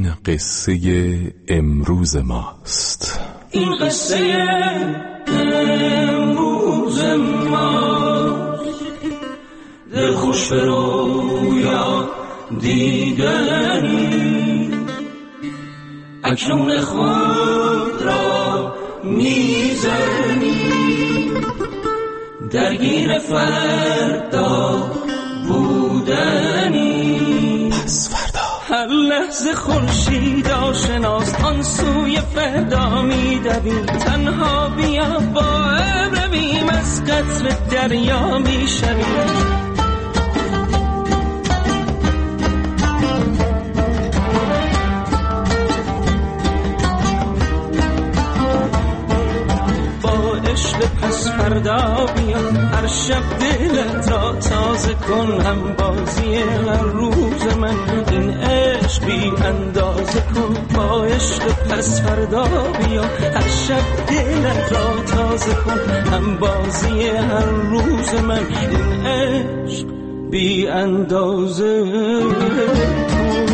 این قصه امروز ماست. این قصه امروز ماست. دل خوش به رویا دیدنی، اکنون خود را میزنی، درگیر فردا بودنی. پس فردا هر لحظه خورشید آشناست، آن سوی فردا میدویم. تنها بیا با ابر رویم، از قطر دریا میشویم. پس فردا بیا، هر شب دلت را تازه کن. هم بازی هر روز من این عشق بی اندازه کن. با عشق پس فردا بیا، هر شب دلت را تازه کن. هم بازی هر روز من این عشق بی اندازه کن.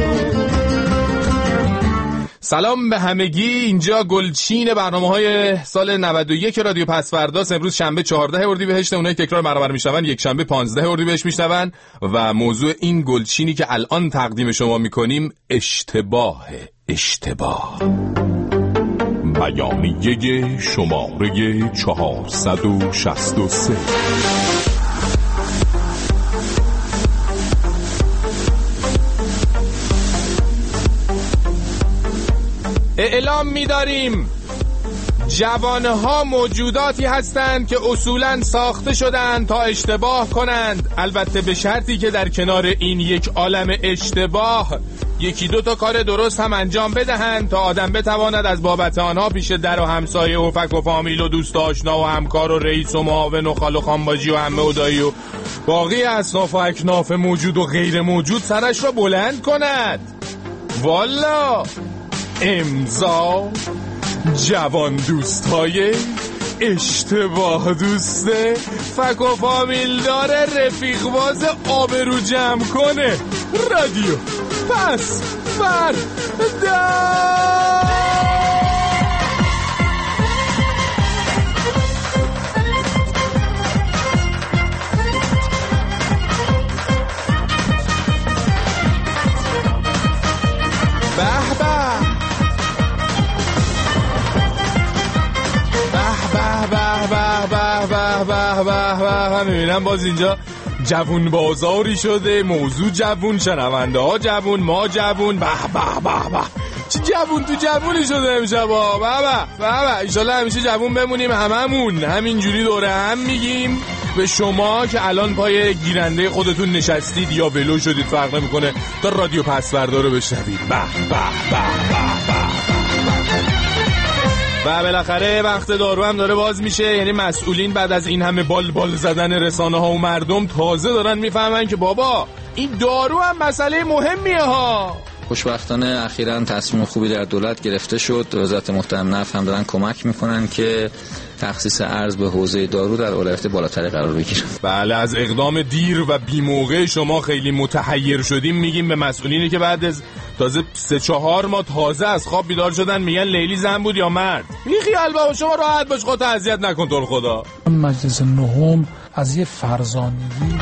سلام به همگی، اینجا گلچین برنامه‌های سال 91 رادیو پس‌فرداست. امروز شنبه 14 اردیبهشت، اونایی که تکرار برابر میشون یک شنبه 15 اردیبهشت میشنون و موضوع این گلچینی که الان تقدیم شما میکنیم اشتباه. بیانیه شماره 463. اعلام می‌داریم جوانها موجوداتی هستند که اصولاً ساخته شدند تا اشتباه کنند، البته به شرطی که در کنار این یک عالم اشتباه یکی دو تا کار درست هم انجام بدهند تا آدم بتواند از بابت آنها پیش در و همسایه و فک و فامیل و دوست و آشنا و همکار و رئیس و معاون و خال و خانباجی و عمه و دایی و باقی اصناف و اکناف موجود و غیر موجود سرش را بلند کند. والا امضا جوان دوست های اشتباه دوسته، فک و فامیل داره، رفیق باز، آبرو جمع کنه. رادیو پس فردا. میبینم باز اینجا جوون بازاری شده، موضوع جوون، شنونده ها جوون، ما جوون. به چه جوون تو جوونی شده امشب. به ایشالله همیشه جوون بمونیم هممون، همینجوری دوره هم میگیم به شما که الان پای گیرنده خودتون نشستید یا ولو شدید فرق نمیکنه تا رادیو پس‌فردا رو بشنوید. و بالاخره وقت دارو هم داره باز میشه، یعنی مسئولین بعد از این همه بال زدن رسانه ها و مردم تازه دارن میفهمن که بابا این دارو هم مسئله مهمیه ها. خوشبختانه اخیراً تصمیم خوبی در دولت گرفته شد، وزارت محترم نفت هم دارن کمک میکنن که تخصیص ارز به حوزه دارو در اولویت بالاتری قرار بگیره. بله، از اقدام دیر و بی‌موقع شما خیلی متحیر شدیم. میگیم به مسئولینی که بعد از تازه 3-4 ماه تازه از خواب بیدار شدن میگن لیلی زن بود یا مرد. بی خیال بابا، شما راحت باش، خودت اذیت نکن تو رو خدا. مجلس نهم از یه فرزانگی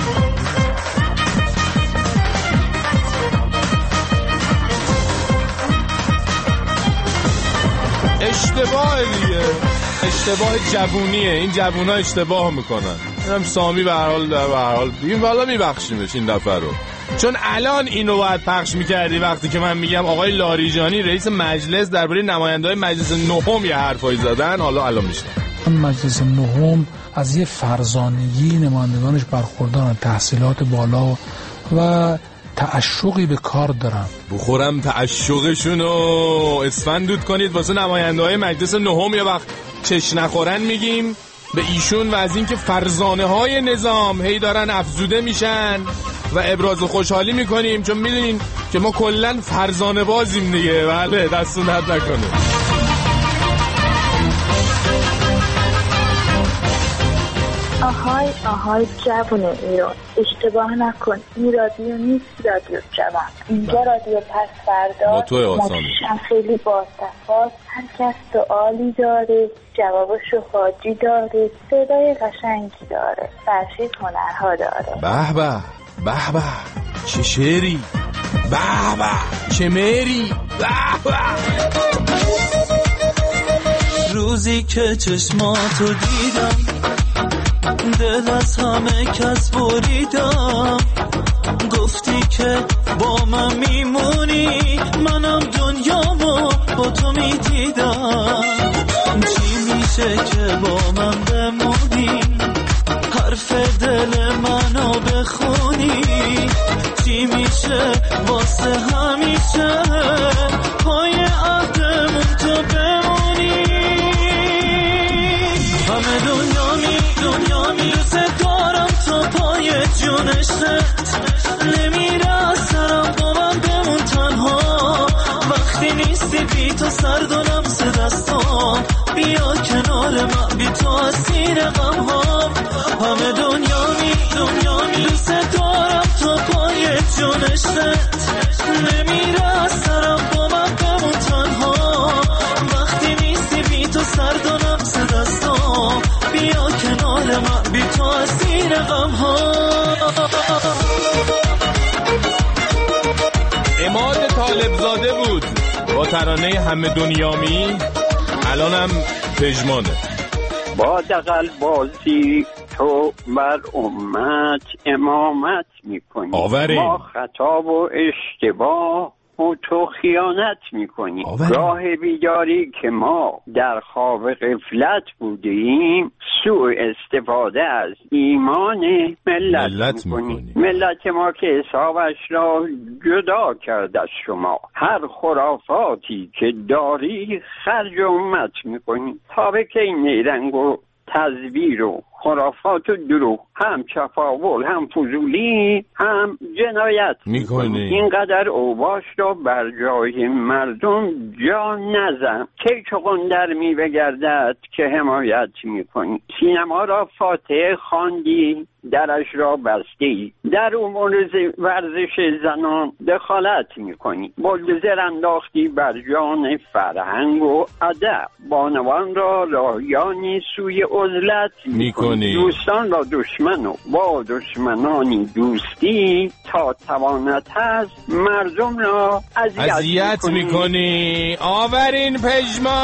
اشتباه دیگه، اشتباه جوونیه. این جوونا اشتباه میکنن. هم سامی به هر حال بگیم والا میبخشیمش این دفعه رو، چون الان اینو باید پخش میکردی وقتی که من میگم آقای لاریجانی رئیس مجلس درباره نماینده‌های مجلس نهم یه حرفایی زدن. حالا الان میشه مجلس نهم از یه فرزانگی نمایندگانش برخوردارن، تحصیلات بالا و تعشقی به کار دارن. بخورم تعشقشونو اسفندود کنید واسه نماینده‌های مجلس نهم. یه وقت چش نخورن میگیم به ایشون و از اینکه فرزانه های نظام هی دارن افزوده میشن و ابراز خوشحالی میکنیم، چون میدونین که ما کلن فرزانه بازیم دیگه. بله، دستون درد نکنه. آهای آهای جوون ایران، اشتباه نکن، این رادیو نیست رادیو جوان، اینجا رادیو پس فردا. مشم خیلی باصفاست، هر کس سوالی داره جوابشو حاجی داره، صدای قشنگی داره، فرشید هنرها داره. به به به به، چه شعری، به به چه مری، به به. روزی که چشماتو دیدم دل از همه کس بریدم، گفتی که با من میمونی، منم دنیامو با تو میدیدم. چی میشه که با من بمونی، حرف دل منو بخونی، چی میشه واسه همیشه پای عهدمون تو بمونی. همه دنیامی دوست دارم تا پای جونشت، نمیره از سرم با من بمون تنها، وقتی نیستی بی تو سرد و لمس دستام، بیا کنار من بی تو اسیر غمهام. همه دنیامی دوست دارم تا پای جونشت، نمیره از سرم با من بمون تنها، وقتی نیستی بی تو سرد و لمس دستام، بیا کنار من بی تو اسیر غمهام. عماد طالبزاده بود با ترانه همه دنیامی، الانم پژمانه. با دغل بازی تو بر امت امامت میکنی، ما خطا و اشتباه و تو خیانت میکنی. راه بیداری که ما در خواب غفلت بودیم، سوء استفاده از ایمان ملت میکنی. ملت ما که حسابش را جدا کرد از شما، هر خرافاتی که داری خرج امت میکنی. تا به کی نیرنگ و تزویر و خرافات و دروغ، هم چفاول هم فضولی هم جنایت میکنی. اینقدر اوباش را بر جای مردم جا نزن، کی چقن در می بگردد که حمایت میکنی. سینما را فاتحه خواندی، درش را بستی، در امور ورزش زنان دخالت میکنی. بلدوزر انداختی بر جان فرهنگ و ادب، بانوان را راهیانی سوی عزلت میکنی. دوستان را دشمن و با دشمنانی دوستی، تا توانت هست مردم را اذیت میکنی. آورین پژمان.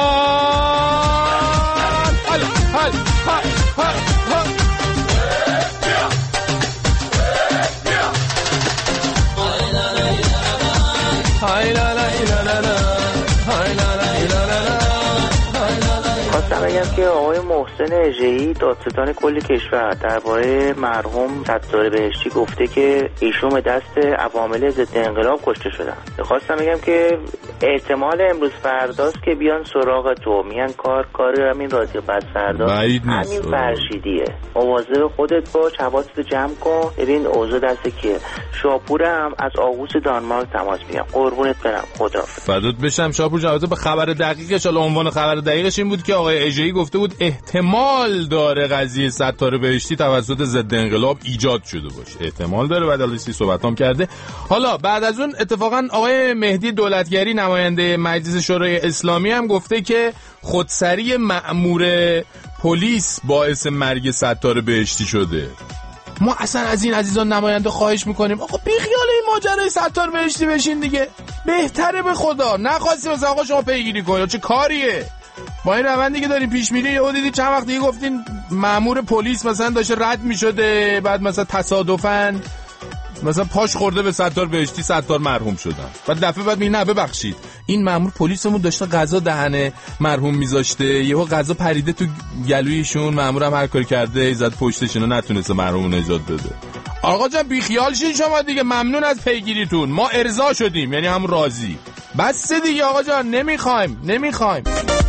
خواستم بگم که آقای محسن اژه‌ای دادستان کل کشور درباره مرحوم ستاره بهشتی گفته که ایشون به دست عوامل ضد انقلاب کشته شدن. خواستم بگم که احتمال امروز فرداست که بیان سراغ تو، میان کار همین رادیو پس فردا همین فرشیدیه. مواظب خودت باش، حواست جمع کن، ببین اوضاع دست کیه. شاپورم از آغوش دانمارک تماس میگیرم. قربونت برم، خداحافظ. فدات بشم شاپور جان. به خبر دقیقش، حالا عنوان خبر دقیقش این بود که آقای اژه‌ای گفته بود احتمال داره قضیه ستاره بهشتی توسط ضد انقلاب ایجاد شده باشه. احتمال داره، بعد از صحبتام کرده. حالا بعد از اون اتفاقا آقای مهدی دولتگری نماینده مجلس شورای اسلامی هم گفته که خودسری مأمور پلیس باعث مرگ ستاره بهشتی شده. ما اصلا از این عزیزان نماینده خواهش میکنیم آقا بی خیال این ماجرای ستاره بهشتی بشین دیگه، بهتره به خدا. نخواستی مثلا آقا شما پیگیری کنید، چه کاریه؟ با این روندی که داریم پیش میره، یهو دیدی چند وقت دیگه گفتین مأمور پلیس مثلا داشته رد میشده، بعد مثلا تصادفاً مثلا پاش خورده به ستاره بهشتی، ستاره مرحوم شدن. بعد دفعه بعد میگه نه ببخشید این مأمور پلیسمون داشته غذا دهنه مرحوم میذاشته، یهو غذا پریده تو گلویشون، مأمورم هر کاری کرده زد پشتشون و نتونسته مرحومو نجات بده. آقا جان بی خیال شین شما دیگه، ممنون از پیگیریتون، ما ارضا شدیم، یعنی هم راضی. بس دیگه آقا جان، نمیخوایم.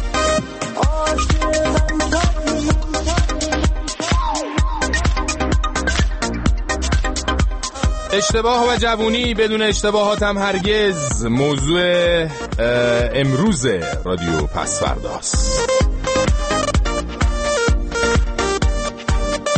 اشتباه و جوونی بدون اشتباهات هم هرگز موضوع امروز رادیو پس فرداست.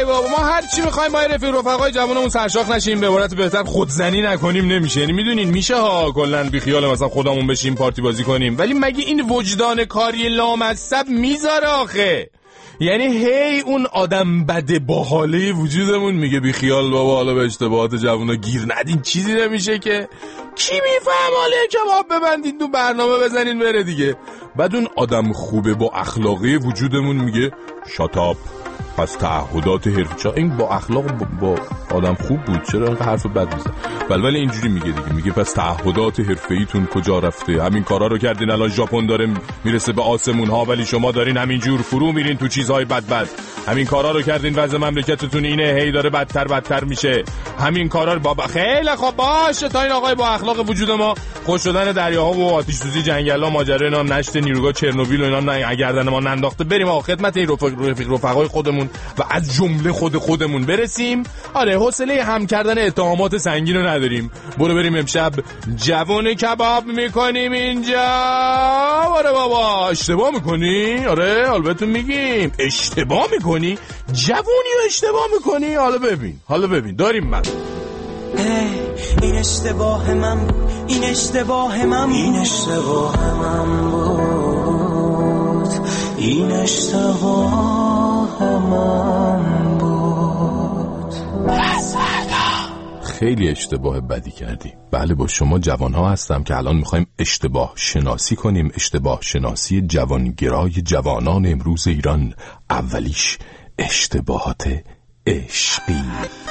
ای بابا، ما هر چی می‌خوایم با رفیق رفقای جوونمون سرشاخ نشیم، به عبارت بهتر خودزنی نکنیم نمیشه. یعنی میدونین میشه ها کلا بی خیال مثلا خودمون بشیم پارتی بازی کنیم، ولی مگه این وجدان کاری لامصب میذاره آخه؟ یعنی هی اون آدم بده باحاله وجودمون میگه بی خیال بابا، حالا به اشتباهات جوونا گیر ندین، چیزی نمیشه که. کی میفهم حالا کباب ببندین تو برنامه بزنین بره دیگه. بعد اون آدم خوبه با اخلاقی وجودمون میگه شاتاپ، پس تعهدات حرفی. این با اخلاق با آدم خوب بود، چرا اینقدر حرف بد میزنه؟ ولی اینجوری میگه دیگه، میگه پس تعهدات حرفه‌ایتون کجا رفته؟ همین کارا رو کردین الان ژاپن داره میرسه به آسمون ها، ولی شما دارین همینجور فرو میرین تو چیزهای بد. همین کارا رو کردین وضع مملکتتون اینه، هی داره بدتر میشه. همین کارا بابا خیلی خوب باشه تا این آقای با اخلاق وجود ما خوش شدن دریاها و آتش سوزی جنگلا ماجرا اینا نشت نیروگاه چرنوبیل و اینا گردن ما ننداخته، بریم آقا خدمت این رفقای خودمون و از جمله خودمون برسیم. آره حوصله هم کردن اتهامات سنگین رو نداریم. بریم امشب جوون کباب میکنیم اینجا. آره بابا اشتباه میکنی؟ آره حالا بهتون میگیم اشتباه میکنی، جوونی رو اشتباه میکنی. حالا ببین داریم من این اشتباه من بود، این اشتباه من بود، این اشتباه من بود، این اشتباه من بود. خیلی اشتباه بدی کردی. بله با شما جوانها هستم که الان میخوایم اشتباه شناسی کنیم. اشتباه شناسی جوانگرای جوانان امروز ایران. اولیش اشتباهات عشقی.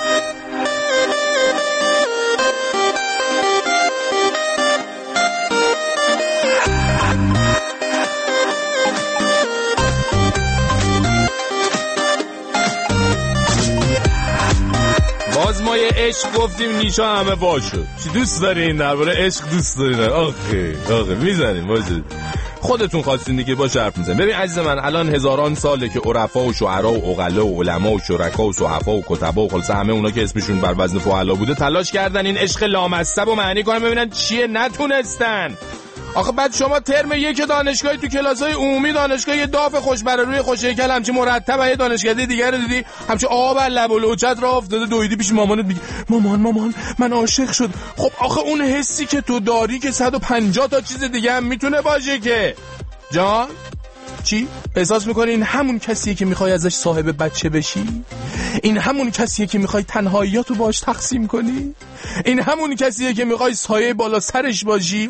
باز ما یه عشق گفتیم نیشا همه باشد. چی دوست دارین درباره عشق؟ دوست دارین؟ آخه میزنیم باشه، خودتون خواستین دیگه باشه حرف میزنیم. ببین عزیز من الان هزاران ساله که عرفا و شعرا و عقلا و علما و شرکا و صحفا و کتبا و خلاصه همه اونا که اسمشون بر وزن فعلا بوده تلاش کردن این عشق لامصب و معنی کنن، ببینن چیه، نتونستن. آخه بعد شما ترم یک دانشگاهی تو کلاسای عمومی دانشگاه یه داف خوشبراروی خوشهیکل همچی مرتب یه دانشکده دیگه رو دیدی همچی آب لب و لوچت را افتاده دویدی پیش مامانت میگی مامان من عاشق شد. خب آخه اون حسی که تو داری که 150 تا چیز دیگه هم میتونه باشه که جان. چی؟ احساس میکنی این همون کسیه که میخوای ازش صاحب بچه بشی؟ این همون کسیه که میخوای تنهاییاتو باش تقسیم کنی؟ این همون کسیه که میخوای سایه بالا سرش باشی؟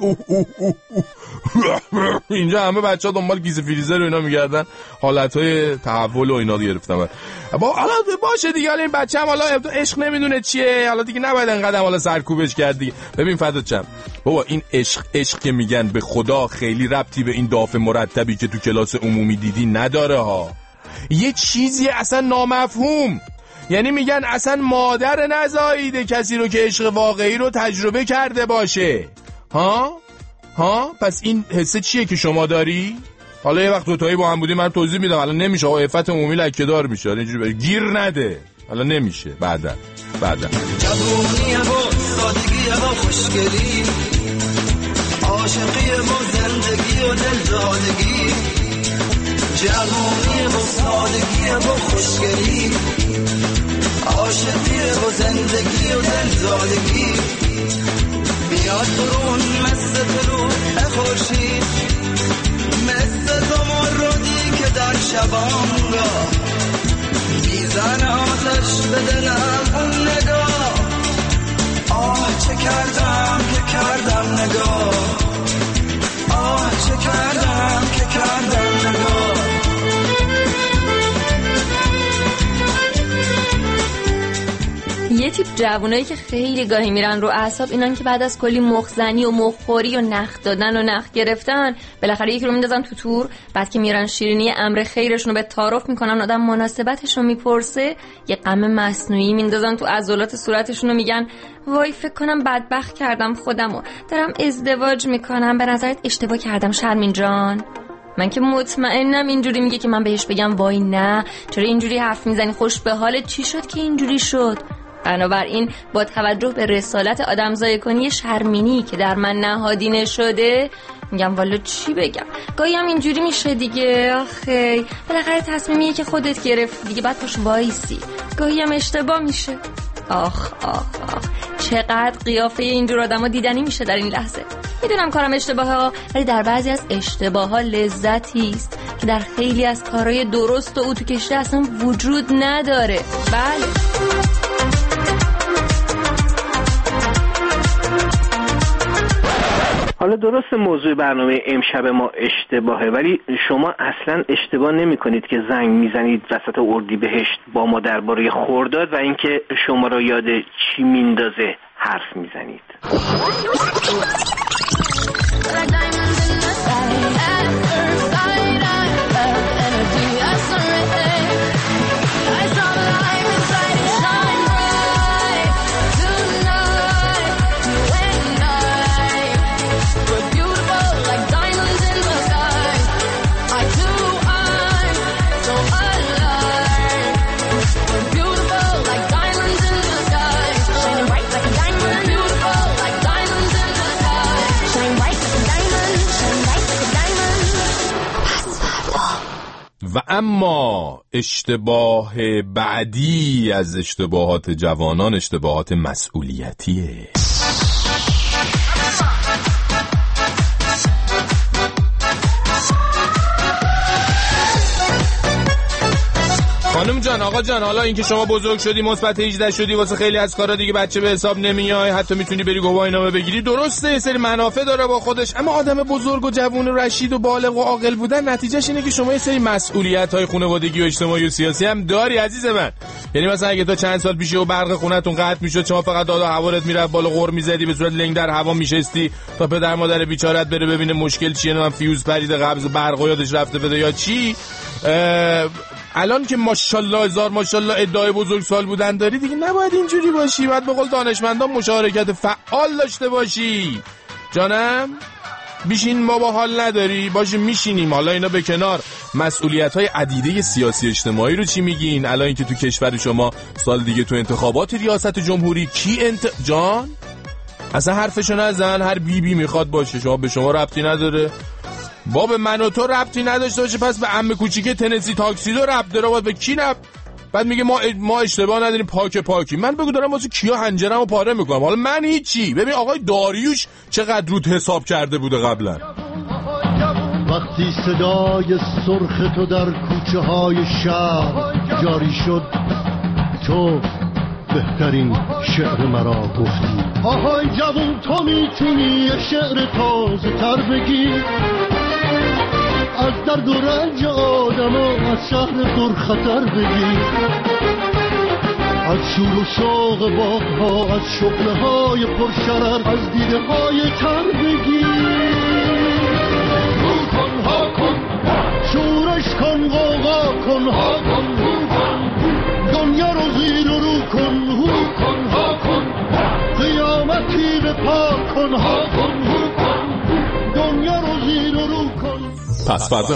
اینجا همه بچه ها دنبال گیز فریزر و اینا میگردن، حالتهای تحول و اینا گرفتم. حالا باشه دیگه، حالا این بچه هم حالا عشق نمیدونه چیه، حالا دیگه نباید انقدر حالا سرکوبش کرد دیگه. ببین فدات شم بابا، این عشق که میگن به خدا خیلی ربطی به این داف مرتبی که تو کلاس عمومی دیدی نداره ها. یه چیزی اصلا نامفهوم. یعنی میگن اصلا مادر نزاییده کسی رو که عشق واقعی رو تجربه کرده باشه. ها پس این حسه چیه که شما داری؟ حالا یه وقت دوتایی با هم بودیم من توضیح میدم. الان نمیشه آقا، عفت عمومی لکه‌دار میشه. اینجوری گیر نده، الان نمیشه. بعدا جوونی و سادگی و خوشگلی، عاشقی و زندگی و دلدادگی، جوونی و سادگی و خوشگلی، عاشقی و زندگی و دلدادگی، بیاد برون مثل طلوع خورشید، مثل زمردی که در شبانگاه میزن آتش به دلم اون نگاه. آه چه کردم که کردم نگاه، آه چه کردم که کردم نگاه. یه تیپ جوونایی که خیلی گاهی میرن رو اعصاب اینان که بعد از کلی مخزنی و مخوری و نخ دادن و نخ گرفتن بالاخره یکی رو میندازن تو تور، بعد که میرن شیرینی امر خیرشون رو به تعارف میکنن، آدم مناسبتش رو میپرسه، یه غم مصنوعی میندازن تو عضلات صورتشون و میگن وای فکر کنم بدبخت کردم خودمو، دارم ازدواج میکنم، به نظرت اشتباه کردم شرمین جان؟ من که مطمئنم اینجوری میگه که من بهش بگم وای نه چرا اینجوری حرف میزنی، خوش به حالت، چی شد که اینجوری شد؟ بنابراین با توجه به رسالت آدمزای کنی شرمینی که در من نهادینه شده، میگم والا چی بگم، گاهی هم اینجوری میشه دیگه. آخه بالاخره تصمیمیه که خودت گرفت دیگه، بعد پاش وایسی. گاهی هم اشتباه میشه. آخ چقدر قیافه اینجور آدما دیدنی میشه در این لحظه. میدونم کارم اشتباهه، ولی در بعضی از اشتباه‌ها لذتی است که در خیلی از کارهای درست و اتو کشته اصلا وجود نداره. بله. حالا درست موضوع برنامه امشب ما اشتباهه، ولی شما اصلا اشتباه نمی کنید که زنگ میزنید وسط اردیبهشت با ما درباره خرداد و اینکه شما رو یاد چی میندازه حرف میزنید. و اما اشتباه بعدی از اشتباهات جوانان اشتباهات مسئولیتیه. خانم جان، آقا جان، حالا اینکه شما بزرگ شدی، مثبت 18 شدی، واسه خیلی از کارا دیگه بچه به حساب نمیای، حتی میتونی بری گواهینامه بگیری، درسته یه سری منافع داره با خودش، اما آدم بزرگ و جوون و رشید و بالغ و عاقل بودن نتیجهش اینه که شما یه سری مسئولیت‌های خانوادگی و اجتماعی و سیاسی هم داری عزیز من. یعنی مثلا اگه تا چند سال پیش و برق خونتون قطع میشد، شما فقط داد و هوارت میرفت بالا، غر میزدی، به صورت لنگ در هوا میشستی تا پدر مادر بیچارت بره ببینه مشکل چیه، نه فیوز پریده، قبض برق یادش رفته بده یا چی. الان که ماشاءالله هزار ماشاءالله ادعای بزرگسال بودن داری، دیگه نباید اینجوری باشی، باید به قول دانشمندان مشارکت فعال داشته باشی. جانم بیشین بابا، حال نداری باشه میشینیم. حالا اینا به کنار، مسئولیت‌های عدیده سیاسی اجتماعی رو چی میگین؟ الان اینکه تو کشور شما سال دیگه تو انتخابات ریاست جمهوری جان اصلا حرفشو نزن، هر بی میخواد باشه، شما به شما ربطی نداره. با به من و تو ربطی نداشته باشه، پس به عمه کوچیک تنسی تاکسی رو ربط داره، به کی ربط؟ بعد میگه ما اشتباه نداریم، پاکی. من بگو دارم واسه کیا هنجرمو پاره میکنم، حالا من هیچی. ببین آقای داریوش چقدر رود حساب کرده بوده قبلا. وقتی صدای سرخ تو در کوچه های شهر جاری شد، تو بهترین شعر مرا گفتی. آهای جوون، تو میتونی یه شعر تازه تر بگی، از درد و رنج آدم ها، از شهر پرخطر بگی، از شور و شوق باغ ها، از شغله های پرشرر، از دیده های تر بگی. رو کن ها کن، شورش کن، غوغا کن ها کن، دنیا رو زیر و رو کن، هو کن ها کن، قیامتی به پا کن ها کن، هو کن، دنیا رو زیر و رو کن. پس فردا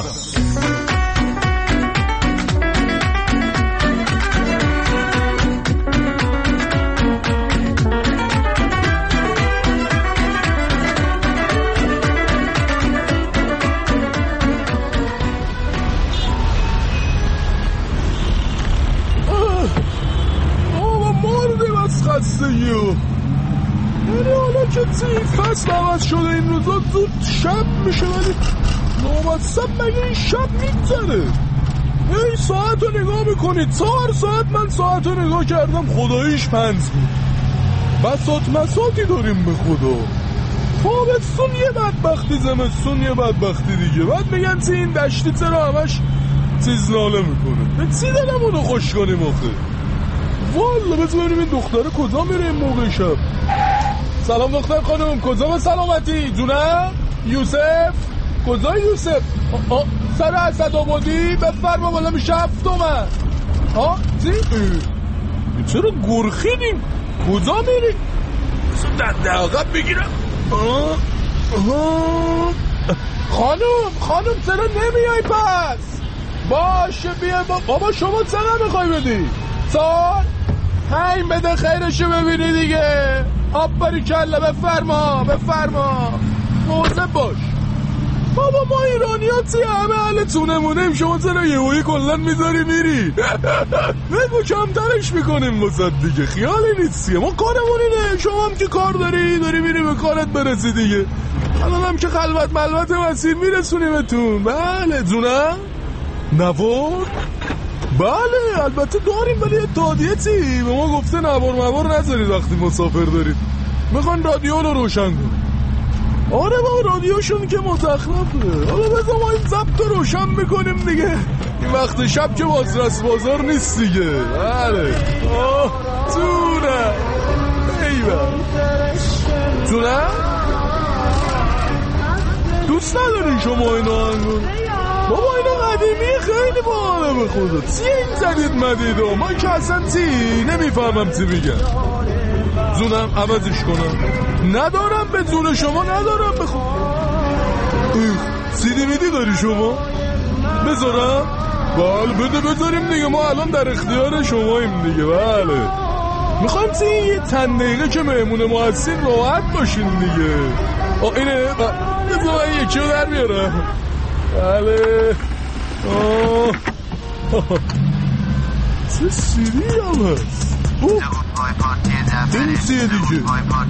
یعنی حالا که فصل عوض شده این روزا زود شب میشه، ولی نامصب مگه این شب میگذره؟ این ساعت رو نگاه میکنید، 4 ساعت من ساعت رو نگاه کردم، خداییش 5 بود. بساط مساطی داریم به خدا. تابستون یه بدبختی، زمستون یه بدبختی دیگه. بعد میگن چی این دشتی چرا همش چیز ناله میکنه؟ به چی دلم اونو خوش کنیم آخه؟ والا بذار ببینیم این دختره کجا میره این موقع شب. سلام دختر خانم، کجا به سلامتی؟ جونم یوسف، کجا یوسف؟ سر اسدآبادی، بفرما بالا میشه 7 تومن. چی؟ چرا گرخیدیم؟ کجا میری؟ بذار دنده عقب بگیرم. خانم چرا نمیای پس؟ باشه بیا بابا، شما چرا میخوای بدی؟ سال 5 نسیم بده خیرشو ببینی دیگه. آب کله بفرما مواظب باش. بابا ما ایرانی ها چیه همه حالتونمونیم، شما چرا یهویی کلن میذاری میری؟ بگو کمترش میکنیم واسه دیگه، خیالی نیستیه، ما کارمون اینه. شما هم که کار داری میری به کارت برسی دیگه. الان هم که خلوت ملوت مسیر میرسونیمتون. بله جونم نوار؟ بله البته داریم، ولی اتحادیه چی؟ به ما گفته نوار نذارید وقتی مسافر دارید، میخوان رادیو رو روشن کنید. آره بابا رادیوشون که مزخرفه. حالا بذار ما این ضبط رو روشن میکنیم دیگه، این وقت شب که بازرس بازار نیست دیگه. بله جونه ایوه جونه دوست نداری شما اینو انگون؟ بابا اینو قدیمی خیلی باحاله به خدا. چی این زدید مدیدو؟ من که اصلا نمیفهمم چی میگن. زونم عوضش کنم؟ ندارم به زون شما، ندارم به خود. سیدی میدی داری شما؟ بذارم؟ بله بده بذاریم دیگه، ما الان در اختیار شماییم دیگه. بله میخوایم یه چند دقیقه که مهمون ما هستین راحت باشین دیگه. اینه بذار من یکی رو در بیارم. بله چه سیدی هم هست. این چیه دیگه؟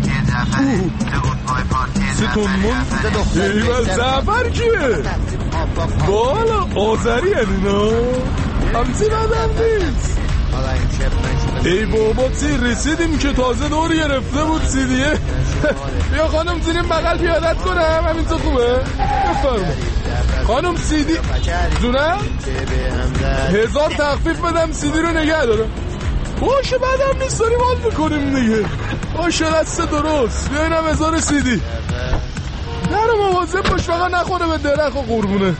ستون من ایوال زعفر کیه؟ بالا آذری هن اینا همچی ندم نیست. ای بابا چی رسیدیم که تازه دور گرفته بود سیدیه. بیا خانم زیریم بغل پیادت کنم، همین تو خوبه؟ بفرم خانم سیدی جونم 1000 تخفیف بدم سیدی رو نگه دارم. باشه بعدم نیست داریم حال میکنیم دیگه. باشه دست درست بیاینم 1000 سیدی. نرو مواظب باش فقط نخوره به درخت و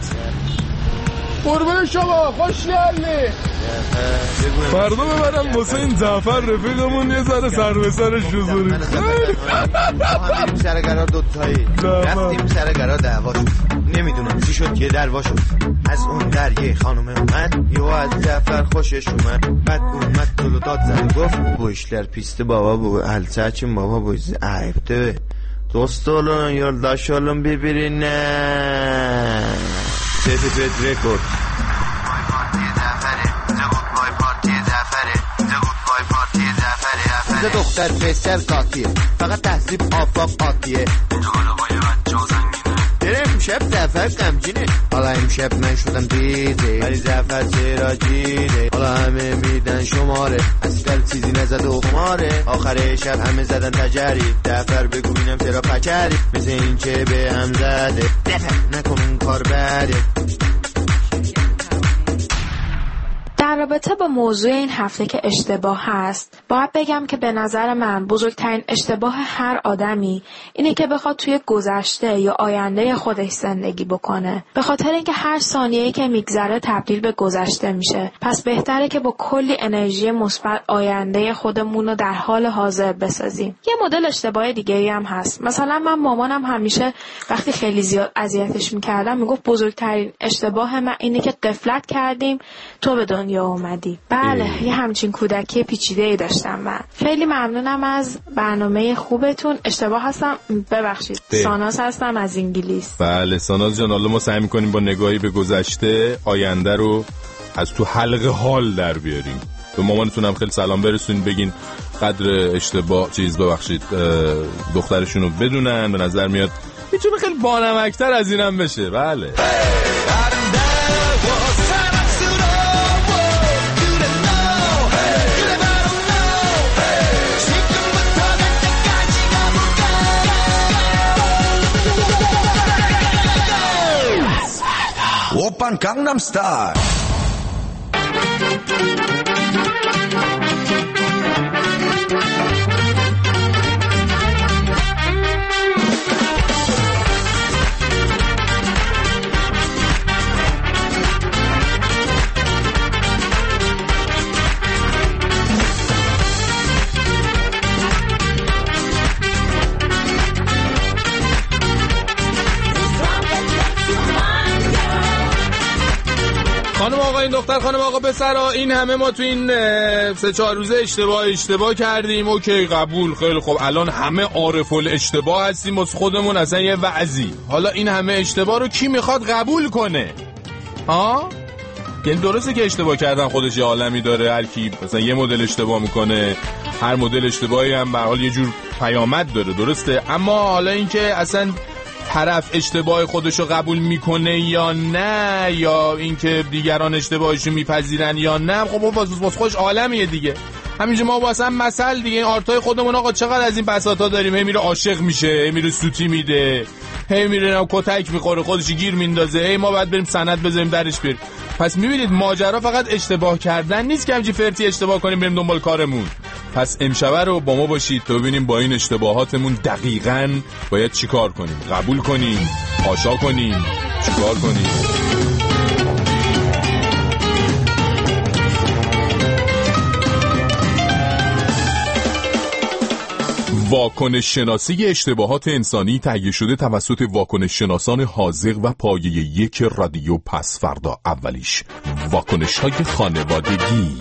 قربون شما خوش گردی. فردا ببرم واسه این زعفر رفیقمون یه ذره سر به سرش بذاریم. همیم سرگرا دوتایی رفتیم سرگرا دعوا شد، نمیدونم چی شد که دروا شد. از اون در یه خانومه اومد یهو از زعفر خوشش اومد، بعد اومد دلو داد زد گفت bu işler pisti baba, bu elçaçım baba, bu ayıptı. Dost olun, yoldaş olun birbirine. Tepet rekord. اینجا دختر پسر قاطیه، فقط تحصیب آفاق آتیه. چرا امشب زعفر غمگینه؟ حالا امشب من شدم دیده، ولی زعفر چرا جیره؟ حالا همه میدن شماره، اصل چیزی نزد و خماره. آخر شب همه زدن تجری، زعفر بگو بینم چرا پچری، مثل این که به هم زده دفع نکن اون کار بده. در رابطه با موضوع این هفته که اشتباه هست، باید بگم که به نظر من بزرگترین اشتباه هر آدمی اینه که بخواد توی گذشته یا آینده خودش زندگی بکنه، به خاطر اینکه هر ثانیه‌ای که میگذره تبدیل به گذشته میشه. پس بهتره که با کلی انرژی مثبت آینده خودمون رو در حال حاضر بسازیم. یه مدل اشتباه دیگه‌ای هم هست. مثلا من مامانم همیشه وقتی خیلی زیاد اذیتش می‌کردم میگفت بزرگترین اشتباه من اینه که غفلت کردیم تو به دنیا اومدی. بله یه همچین کودکی پیچیده‌ای داشتم من. خیلی ممنونم از برنامه خوبتون. اشتباه هستم ببخشید. ساناز هستم از انگلیس. بله ساناز جان، حالا ما سعی می‌کنیم با نگاهی به گذشته آینده رو از تو حلقه حال در بیاریم. به مامانتون هم خیلی سلام برسونید، بگین قدر اشتباه ببخشید دخترشون رو بدونن. به نظر میاد میتونه خیلی بانمک‌تر از اینم بشه. بله 오빤 강남스타일. خانم آقای بفرمایید دختر خانم آقا پسرا، این همه ما تو این 3-4 روزه اشتباه کردیم. اوکی قبول، خیلی خب. الان همه عارف الاشتباه هستیم واسه خودمون، اصلا یه وعظی. حالا این همه اشتباه رو کی میخواد قبول کنه؟ ها؟ یعنی درسته که اشتباه کردن خودش یه عالمی داره، هر کی مثلا یه مدل اشتباه میکنه، هر مدل اشتباهی هم به هر حال یه جور پیامد داره، درسته. اما حالا اینکه اصلا طرف اشتباه خودشو قبول میکنه یا نه، یا اینکه دیگران اشتباهشو میپذیرن یا نه، خب اون واسه خودش عالمیه دیگه. همینجا ما واسه مثل دیگه این آرتای خودمون آقا چقدر از این بساطا داریم. هی میره عاشق میشه، هی میره سوتی میده، هی میره کتک میخوره، خودش گیر میندازه، هی ما باید بریم سند بذاریم درش بریم. پس میبینید ماجرا فقط اشتباه کردن نیست که همچین فرتی اشتباه کنیم بریم دنبال کارمون. پس امشب رو با ما باشید تا ببینیم با این اشتباهاتمون دقیقاً باید چی کار کنیم. قبول کنیم، خاشا کنیم، چی کار کنیم. واکنش شناسی اشتباهات انسانی تهیه شده توسط واکنش شناسان حاذق و پایه 1 رادیو پس فردا. اولیش واکنش های خانوادگی.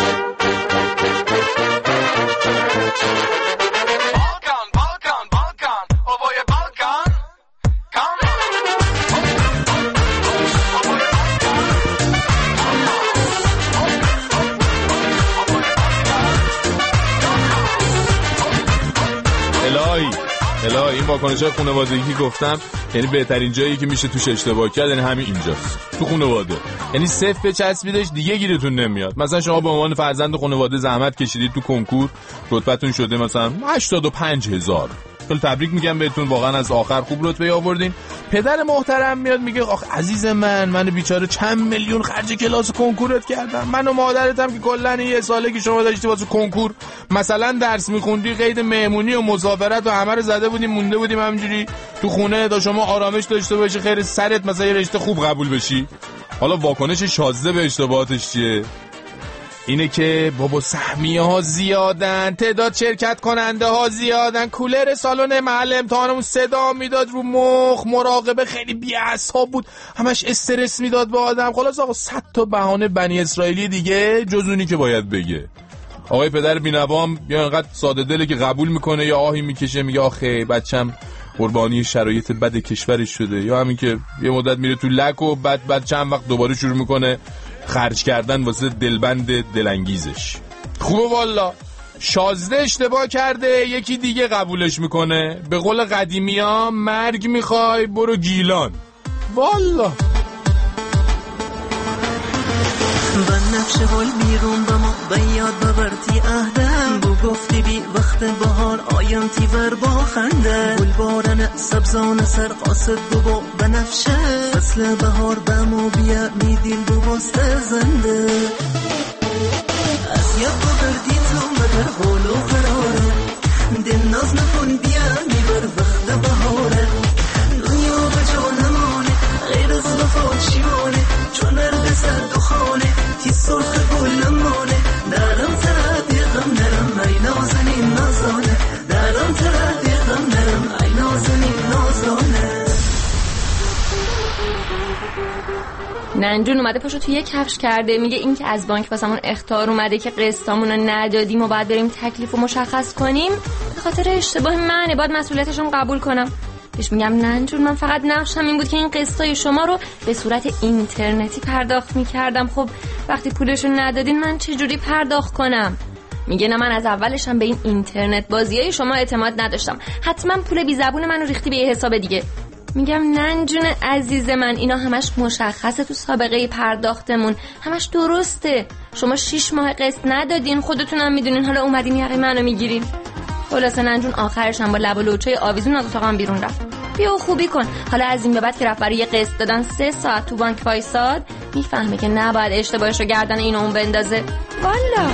الهی این واکنش‌های خانوادگی گفتم، یعنی بهترین جایی که میشه توش اشتباه کرد یعنی همین اینجاست، تو خانواده. یعنی صفر بچسبیدش دیگه گیرتون نمیاد. مثلا شما به عنوان فرزند خانواده زحمت کشیدید، تو کنکور رتبتون شده مثلا 85,000. خیلی تبریک میگم بهتون، واقعا از آخر خوب رتبه آوردین. پدر محترم میاد میگه آخ عزیز من بیچاره چند میلیون خرج کلاس کنکورت کردم. من و مادرتم که کلا یه ساله که شما داشتی واسه کنکور مثلا درس میخوندی، قید مهمونی و مسافرت و همه رو زده بودیم، مونده بودیم همینجوری تو خونه تا شما آرامش داشته باشی، خیر سرت مثلا یه رشته خوب قبول بشی. حالا واکنش شاذ به اشتباهاتش چیه؟ اینه که بابا سهمیه ها زیادن، تعداد شرکت کننده ها زیادن، کولر سالن محل امتحانمون صدا میداد رو مخ، مراقبه خیلی بی‌اعصاب بود، همش استرس میداد به آدم. خلاص آقا 100 تا بهانه بنی اسرائیلی دیگه جز اونی که باید بگه. آقای پدر بینوام یا انقدر ساده دله که قبول میکنه یا آهی میکشه، میگه آخه بچم قربانی شرایط بد کشورش شده، یا همین که یه مدت میره تو لک و بعد چند وقت دوباره شروع میکنه خرج کردن واسه دلبند دلانگیزش. خوبه والا. شازده اشتباه کرده، یکی دیگه قبولش میکنه. به قول قدیمی ها مرگ میخوای برو گیلان. والا نقش گل بیرون با ما بیاد ببرتی اهدم بو گفتی بی وقت بهار آینتی ور با خنده گل بارن سبزان سر قاصد بو بنفشه فصل بهار بمو بیا میدیل بو باست زنده از یاد ببردی تو مدر قول و قراره دل ناز نکن بیا میبر وقت بهاره دنیا به جا نمانه غیر از وفا چیونه چون ارد سر دخانه تی سرخ گل نمانه درم تردی غم نرم ای نازنین نازانه درم تردی غم نرم ای نازنین نازانه. ننجون اومده پاشو توی کفش کرده، میگه این که از بانک واسمون اخطار اومده که قسطامون رو ندادیم و باید بریم تکلیف رو مشخص کنیم، به خاطر اشتباه منه، باید مسئولیتشون قبول کنم. بهش میگم ننجون من فقط نقشم این بود که این قسطای شما رو به صورت اینترنتی پرداخت میکردم، خب وقتی پولشو ندادین من چجوری پرداخت کنم؟ میگه نه من از اولشم به این اینترنت بازیای شما اعتماد نداشتم، حتما پول بی زبون منو ریختی به یه حساب دیگه. میگم ننجون عزیز من اینا همش مشخصه تو سابقه پرداختمون، همش درسته، شما 6 ماه قسط ندادین خودتونم میدونین، حالا اومدین یقه منو میگیرین. خلاصه ننجون آخرش هم با لب و لوچه آویزون از اتاقم بیرون رفت. بیا خوبی کن، حالا از این به بعد که رفت برای یه قسط دادن 3 ساعت تو بانک وایساد، میفهمه که نباید اشتباهشو گردن این اون بندازه. والا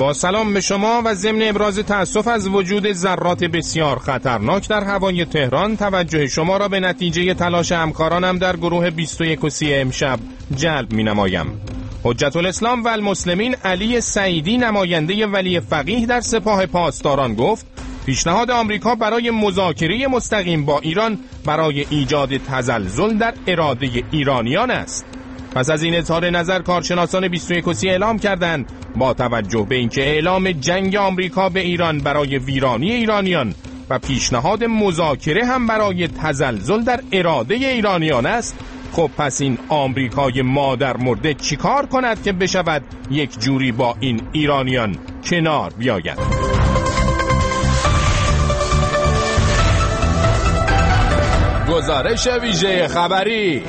با سلام به شما و ضمن ابراز تأسف از وجود ذرات بسیار خطرناک در هوای تهران، توجه شما را به نتیجه تلاش همکارانم در گروه 21:30 امشب جلب می نمایم. حجت الاسلام و المسلمین علی سعیدی، نماینده ولی فقیه در سپاه پاسداران، گفت پیشنهاد آمریکا برای مذاکره مستقیم با ایران برای ایجاد تزلزل در اراده ایرانیان است. پس از این اظهار نظر، کارشناسان 21:30 اعلام کردند با توجه به اینکه اعلام جنگ آمریکا به ایران برای ویرانی ایرانیان و پیشنهاد مذاکره هم برای تزلزل در اراده ایرانیان است، خب پس این آمریکای مادر مرده چیکار کند که بشود یک جوری با این ایرانیان کنار بیاید؟ گزارش ویژه خبری.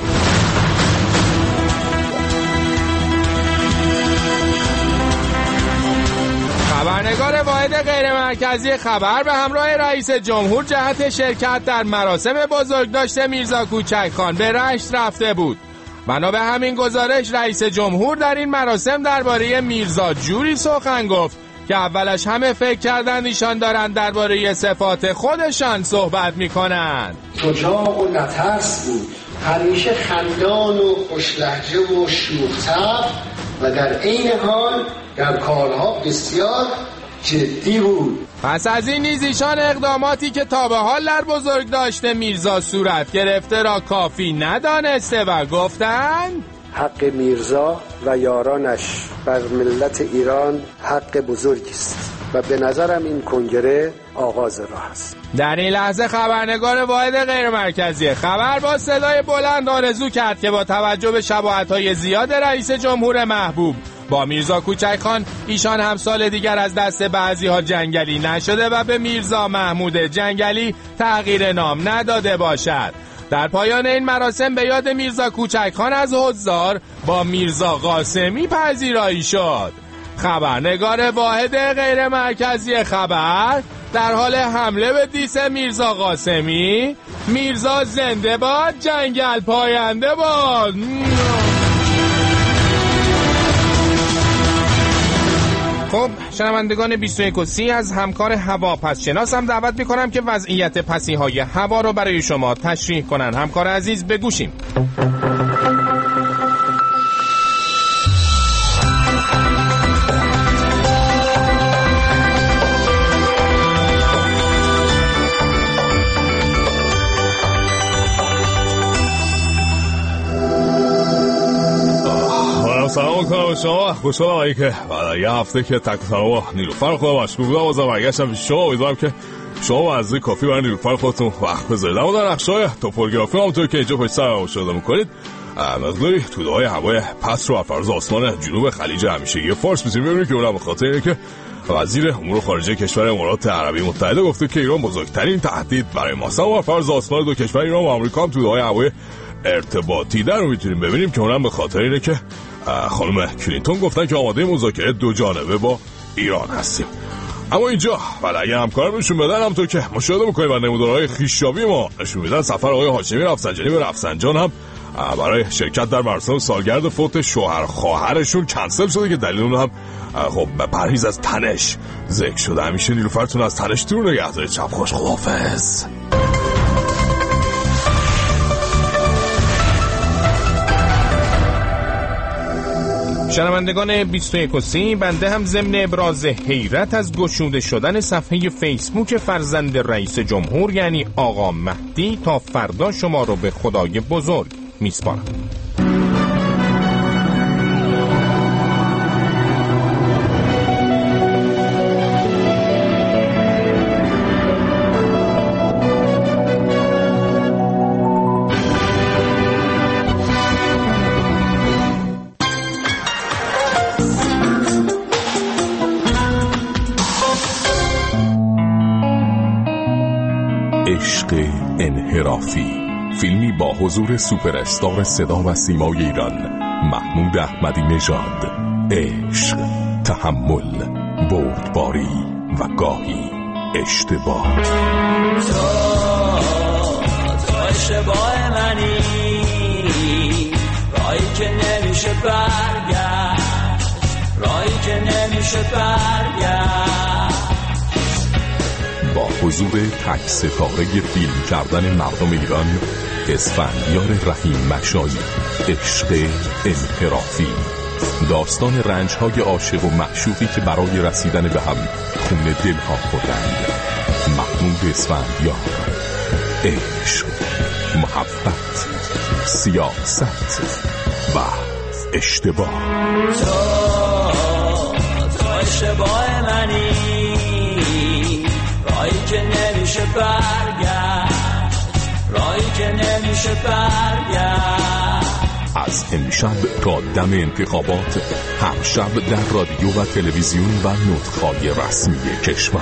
خبرنگار واحد غیر مرکزی خبر به همراه رئیس جمهور جهت شرکت در مراسم بزرگداشت میرزا کوچکخان به رشت رفته بود. بنا به همین گزارش، رئیس جمهور در این مراسم درباره میرزا جوری سخن گفت که اولش همه فکر کردند ایشان دارند درباره صفات خودشان صحبت میکنند. شجاع و نترس بود، همیشه خندان و خوشلهجه و شوخ‌طبع و در عین حال در کارها بسیار جدی بود. پس از این نیز ایشان اقداماتی که تا به حال در بزرگداشت میرزا صورت گرفته را کافی ندانسته و گفتند حق میرزا و یارانش بر ملت ایران حق بزرگی است و به نظرم این کنگره آغاز راه است. در این لحظه خبرنگار واحد غیر مرکزی خبر با صدای بلند آرزو کرد که با توجه به شباهت‌های زیاد رئیس جمهور محبوب با میرزا کوچکخان، ایشان هم سال دیگر از دست بعضی‌ها جنگلی نشده و به میرزا محمود جنگلی تغییر نام نداده باشد. در پایان این مراسم به یاد میرزا کوچکخان از حضار با میرزا قاسمی پذیرایی شد. خبرنگار واحد غیر مرکزی خبر در حال حمله به دیس میرزا قاسمی: میرزا زنده باد، جنگل پاینده باد. خب شنوندگان 21:30 از همکار هواپس شناس هم دعوت میکنم که وضعیت پسیهای هوا رو برای شما تشریح کنن. همکار عزیز بگوشیم. سلام کنم شما، خوشحالم که بعد یه هفته که تک تنها نیلوفر خودم مشغول بودم بازم برگشتم پیش شما. امیدوارم که شما از کافی برای نیلوفر خودتون وقت بذارید. اما در نقشه‌های توپوگرافی همونطور که اینجا پشت سر مشاهده می‌کنید، مقداری توده‌های هوای پس رو بر فراز آسمان جنوب خلیج همیشگی فارس می‌تونید ببینید که اونم به خاطر اینه که وزیر امور خارجه کشور امارات عربی متحده گفته که ایران بزرگترین تهدید برای ماست. بر فراز آسمان دو کشور ایران و آمریکا هم توده‌های هوای ارتباطی در رو می‌تونیم ببینیم که اونم به خاطر اینه که خانم کلینتون گفتن که آماده مذاکره دو جانبه با ایران هستیم. اما اینجا اگه همکارم نشون بدن، همونطور که مشاهده میکنیم و نمودارهای خویشیابی ما نشون میدن، سفر آقای هاشمی رفسنجانی به رفسنجان هم برای شرکت در مراسم سالگرد فوت شوهر خواهرشون کنسل شده که دلیل اون هم خب پرهیز از تنش ذکر شده. همیشه نیلوفرتون از تنش دور نگه دارید. شب خوش، خداحافظ. شنوندگان 21:30، بنده هم ضمن ابراز حیرت از گشوده شدن صفحه فیسبوک فرزند رئیس جمهور یعنی آقا مهدی تا فردا شما رو به خدای بزرگ میسپارم. عشق انحرافی، فیلمی با حضور سوپر استار صدا و سیمای ایران محمود احمدی نژاد. عشق، تحمل، بردباری و گاهی اشتباه. تو اشتباه منی، راهی که نمیشه برگشت، راهی که نمیشه برگشت. با حضور تک ستاره فیلم کردن مردم ایران، اسفندیار رحیم مشایی، عشق انحرافی، داستان رنج‌های عاشق و معشوقی که برای رسیدن به هم خون دلها خوردند. محمود اسفندیار، عشق، محبت، سیاست و اشتباه. تو اشتباه منی، راهی که نمیشه برگشت، راهی که نمیشه برگشت. از امشب تا دم انتخابات، هر شب در رادیو و تلویزیون و نطق‌های رسمی کشور.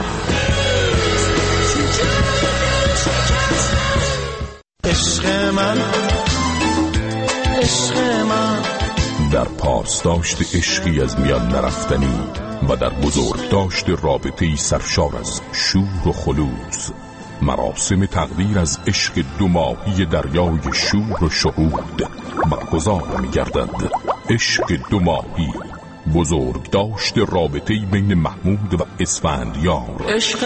عشق من، عشق من، در پاسداشت عشقی از میان نرفتنی و در بزرگداشت رابطه‌ای سرشار از شور و خلوص، مراسم تقدیر از عشق 2 ماهی دریای شور و شهود برگزار می‌گردد. عشق 2 ماهی، بزرگداشت رابطه‌ای بین محمود و اسفندیار. عشق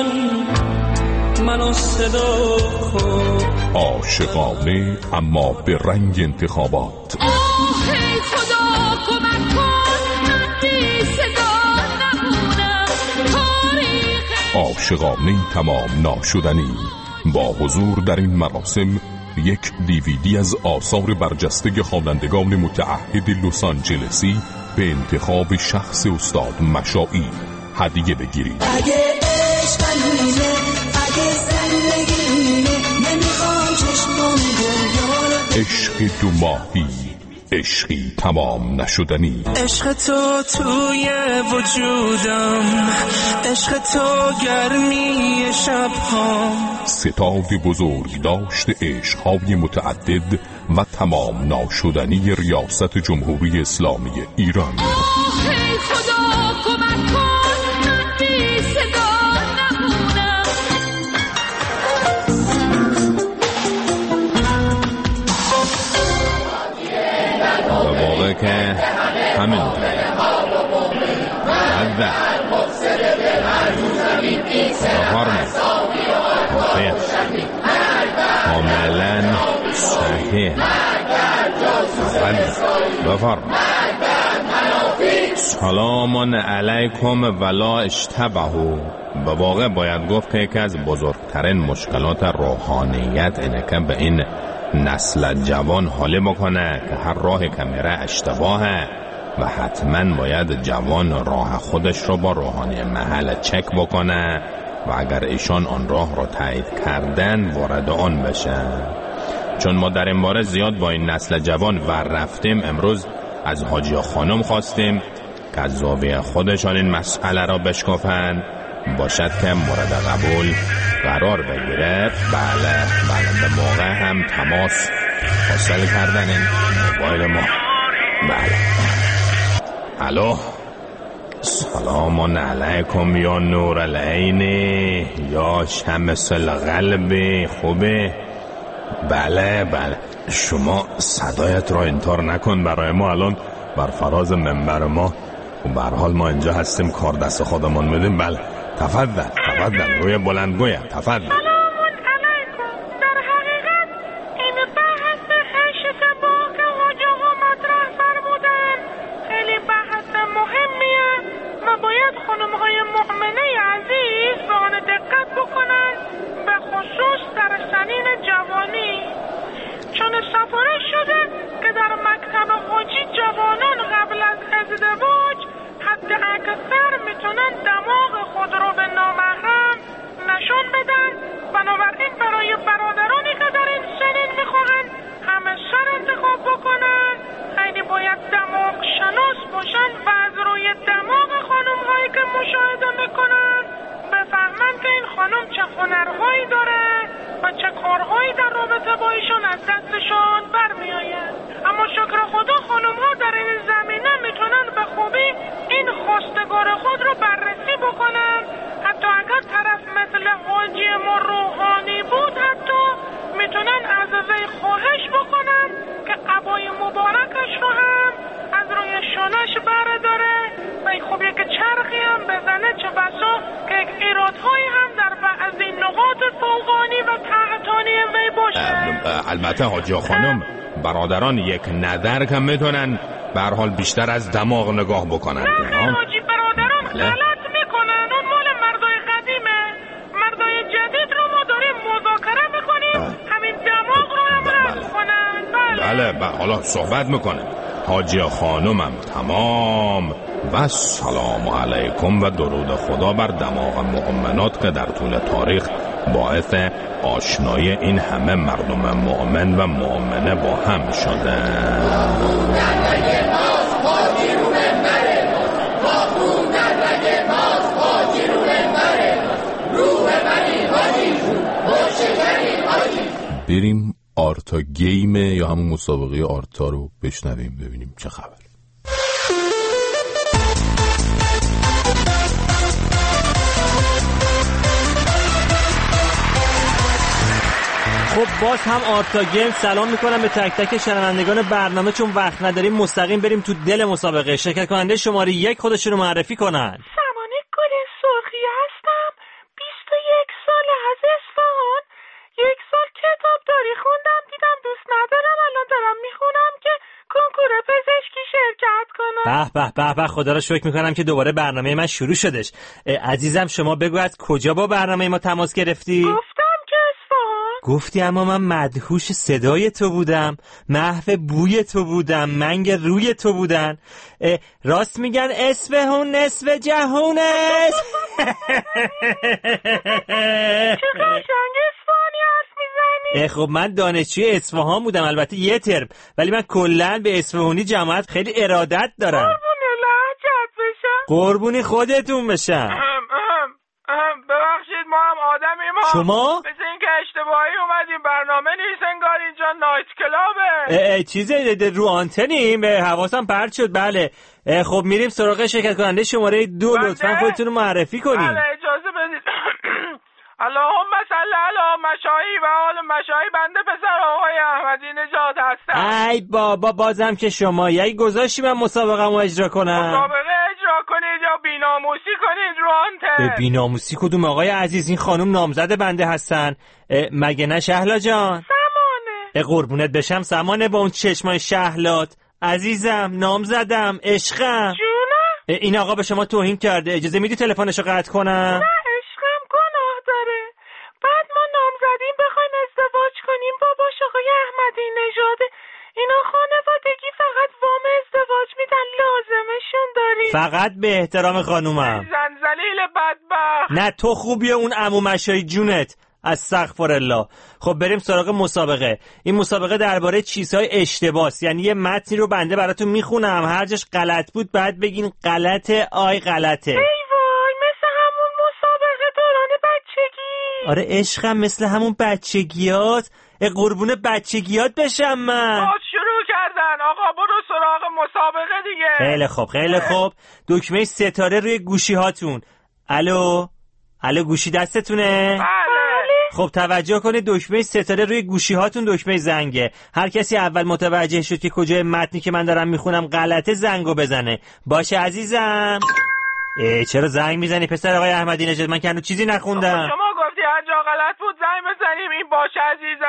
منو صدا کن، عاشقانه اما به رنگ انتخابات. ای خدا کمک کن، من بی صدا نمونم. تاریخ عاشقانه تمام ناشدنی. با حضور در این مراسم یک دیویدی از آثار برجسته خوانندگان متعهد لس آنجلسی به انتخاب شخص استاد مشایی هدیه بگیرید. اگه عشق اینه، اگه زندگی اینه، نمیخوام چشمام دنیا. عشق 2 ماهی، عشقی تمام نشدنی. عشق تو توی وجودم، عشق تو گرمی شب‌هام. ستاد بزرگ داشت عشق‌های متعدد و تمام ناشدنی ریاست جمهوری اسلامی ایران. ای خدا کمک کن، من بی صدا نمونم. به موقع که همین کاملا صحیح بفرم. سلام علیکم ولا اشتبهو. به واقع باید گفت که یکی از بزرگترین مشکلات روحانیت اینه که به این نسل جوان حاله بکنه که هر راهی که میره اشتباهه و حتما باید جوان راه خودش رو با روحانی محل چک بکنه و اگر ایشان آن راه رو تایید کردن وارد آن بشن. چون ما در این باره زیاد با این نسل جوان ور رفتیم، امروز از حاجی خانم خواستیم که از زاویه خودشان این مسئله را بشکافن، باشد که مورد قبول قرار بگیره. بله به موقع هم تماس حاصل کردن این موبایل ما. بله. الو، سلام علیکم یا نور العین یا شمس القلب. خوبه؟ بله شما صدایت را اینطور نکن برای ما الان بر فراز منبر ما و به هر حال ما اینجا هستیم کار دست خودمون میدیم. بله تفضل روی بلندگویه. تفضل. البته حاجی خانم برادران یک نظر که میتونن به هر حال بیشتر از دماغ نگاه بکنن. نه حاجی برادران غلط میکنن، اون مال مردای قدیمه. مردای جدید رو ما داریم مذاکره میکنیم، همین دماغ رو هم رد کنن. بله حالا صحبت میکنه. حاجی خانمم تمام و سلام علیکم و درود خدا بر دماغ مؤمنات که در طول تاریخ باعث آشنایی این همه مردم مؤمن و مؤمنه با هم شده. بریم آرتا گیم یا همون مسابقه آرتا رو بشنویم ببینیم چه خبر. خب باز هم آرتا گیم. سلام میکنم به تک تک شنوندگان برنامه. چون وقت نداریم مستقیم بریم تو دل مسابقه. شرکت کننده شماره 1 خودشون رو معرفی کنن. سمانه گل سرخی هستم، 21 سال از اصفهان. 1 سال کتابداری خوندم، دیدم دوست ندارم، الان دارم میخونم که کنکور پزشکی شرکت کنم. به خدا رو شکر میکنم که دوباره برنامه من شروع شدش. عزیزم شما بگو از کجا با برنامه ما تماس گرفتی؟ گفتم که اصفهان. گفتی اما من مدهوش صدای تو بودم، محو بوی تو بودم، منگ روی تو بودن. راست میگن اصفهان نصف جهون است. چه قشنگ اصفهانی حرف میزنی. خب من دانشجوی اصفهان بودم، البته یه ترم، ولی من کلن به اصفهانی جماعت خیلی ارادت دارم. قربون لهجت بشم. قربونی خودتون بشم. ببخشید ما هم آدمیم. شما؟ مثل این که اشتباهی اومدیم، برنامه نیست انگار، اینجا نایت کلابه. چیزه رو آنتنیم، به حواسم پرت شد. بله خب میریم سراغ شرکت کننده شماره 2. لطفا خودتون رو معرفی کنین. بله اجازه بدید. اللهم صل علی مشایی و آل مشایی. بنده پسر آقای احمدی نژاد هستم. ای بابا بازم که شما یکی گذاشتی من مسابقه‌مو اجرا کنم. مسابقه اجرا کنید یا بی‌ناموسی کنید رو آنتن؟ بی‌ناموسی کدوم آقای عزیز؟ این خانم نامزد بنده هستن مگه نه شهلا جان؟ سمانه. قربونت بشم سمانه با اون چشمای شهلات. عزیزم نامزدم عشقم. جونم؟ این آقا به شما توهین کرده، اجازه میدی تلفنشو قطع کنم؟ کنیم باباش آقای احمدی نژاده. اینا خانوادگی فقط وام ازدواج میدن، لازمشون داریم. فقط به احترام خانومم. زنزلیل بدبخت. نه تو خوبیه اون عمو مشای جونت. استغفرالله. خب بریم سراغ مسابقه. این مسابقه درباره چیزهای اشتباهه، یعنی یه متنی رو بنده براتون میخونم، هر جاش غلط بود بعد بگین غلطه آی غلطه. ای وای مثل همون مسابقه دوران بچگی. آره عشقم مثل همون بچگیات. قربون بچگیات بشم من. باز شروع کردن. آقا برو سراغ مسابقه دیگه. خیلی خوب. دکمه ستاره روی گوشی هاتون. الو گوشی دستتونه؟ بله. خب توجه کنید، دکمه ستاره روی گوشی هاتون دکمه زنگه. هر کسی اول متوجه شد که کجای متنی که من دارم میخونم غلطه زنگو بزنه. باشه عزیزم. چرا زنگ میزنی پسر آقای احمدی نژاد؟ من که هنوز چیزی نخوندم. شما گفتی هر جا غلط بود زنگ بزنیم. این باشه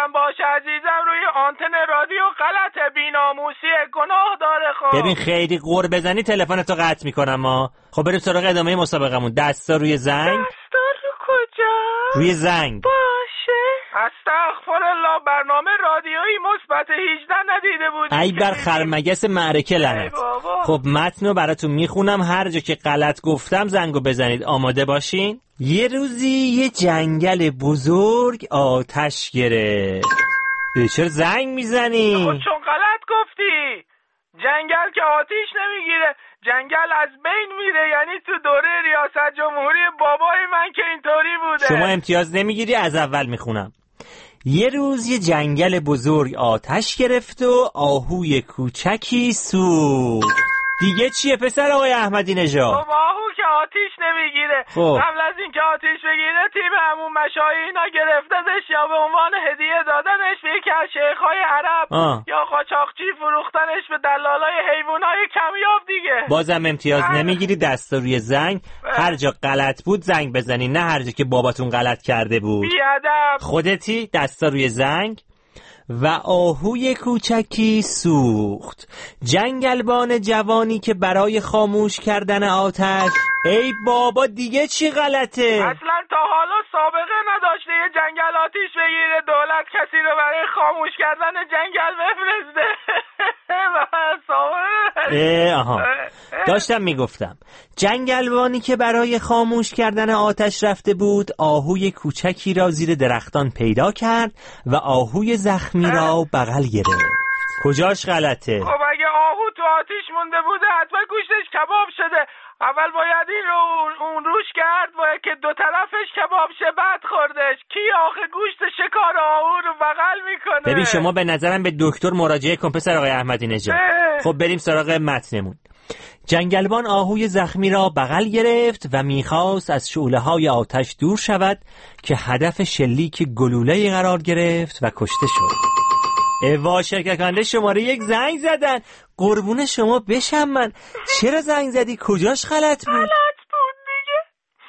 عزیزم روی آنتن رادیو غلطه، بی‌ناموسیه، گناه داره. خب ببین خیلی قور بزنی تلفنتو قطع میکنم ما. خب بریم سراغ ادامه مسابقمون. دستا روی زنگ. دستا رو کجا؟ روی زنگ. باشه. استغفرالله. برنامه رادیویی مثبت 18 ندیده بود. ای بر خرمگس معرکه لعنت. خب متنو براتون میخونم، هر جا که غلط گفتم زنگو بزنید. آماده باشین. یه روزی یه جنگل بزرگ آتش گرفت. چرا زنگ میزنی؟ خب چون غلط گفتی. جنگل که آتیش نمیگیره، جنگل از بین میره. یعنی تو دوره ریاست جمهوری بابای من که اینطوری بوده. شما امتیاز نمیگیری، از اول میخونم. یه روز یه جنگل بزرگ آتش گرفت و آهوی کوچکی سوخت. دیگه چیه پسر آقای احمدی نژاد؟ خب آهو که آتیش نمیگیره. قبل از این که آتیش بگیره تیم همون مشایی اینا گرفتدش یا به عنوان هدیه دادنش به یکی از شیخ‌های عرب یا قاچاقچی فروختنش به دلالای حیوانای کمیاب دیگه. بازم امتیاز نمیگیری. دستا روی زنگ. هر جا غلط بود زنگ بزنی، نه هر جا که باباتون غلط کرده بود. بیادب. خودتی. دستا روی زنگ. و آهوی کوچکی سوخت. جنگلبان جوانی که برای خاموش کردن آتش. ای بابا دیگه چی غلطه؟ اصلا تا حالا سابقه نداشته یه جنگل آتیش بگیره دولت کسی رو برای خاموش کردن جنگل بفرسته. آها داشتم میگفتم جنگلبانی که برای خاموش کردن آتش رفته بود آهوی کوچکی را زیر درختان پیدا کرد و آهوی زخمی را بغل گرفت. کجاش غلطه؟ خب اگه آهو تو آتیش مونده بوده حتما گوشتش کباب شده. اول باید این رو اون روش کرد باید که دو طرفش کباب شه بعد خوردش. کی آخه گوشت شکار آهو رو بغل میکنه؟ ببین شما به نظرم به دکتر مراجعه کن پسر آقای احمدی نژاد. خب بریم سراغ متنمون. جنگلبان آهوی زخمی را بغل گرفت و میخواست از شعله‌های آتش دور شود که هدف شلیک گلوله‌ای قرار گرفت و کشته شد. وا شرکت کننده شماره 1 زنگ زدن. قربون شما بشم من. چرا زنگ زدی؟ کجاش غلط بود؟ غلط بود دیگه.